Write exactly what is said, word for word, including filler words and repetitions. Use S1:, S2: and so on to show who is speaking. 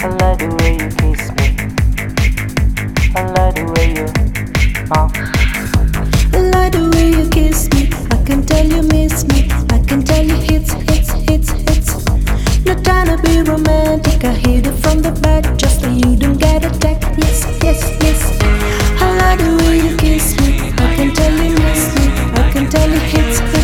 S1: I like the way you kiss me. I like the way you, uh.
S2: I like the way you kiss me. I can tell you miss me. I can tell you hits, hits, hits, hits. Not trying to be romantic. I hit it from the back just so you don't get attacked. Yes, yes, yes. I like the way you kiss me. I can tell you miss me. I can tell you hits, hits.